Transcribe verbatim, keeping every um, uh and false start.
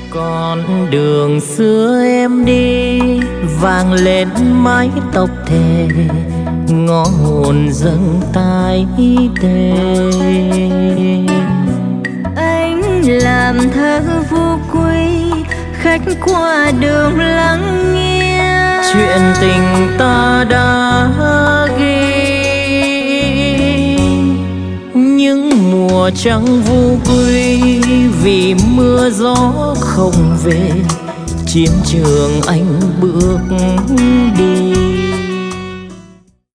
Con đường xưa em đi vang lên mái tóc thề, ngõ hồn dâng tai tê. Anh làm thơ vô quy, khách qua đường lắng nghe chuyện tình ta đã ghi. Những mùa trăng vu quy vì mưa gió không về, chiến trường anh bước đi.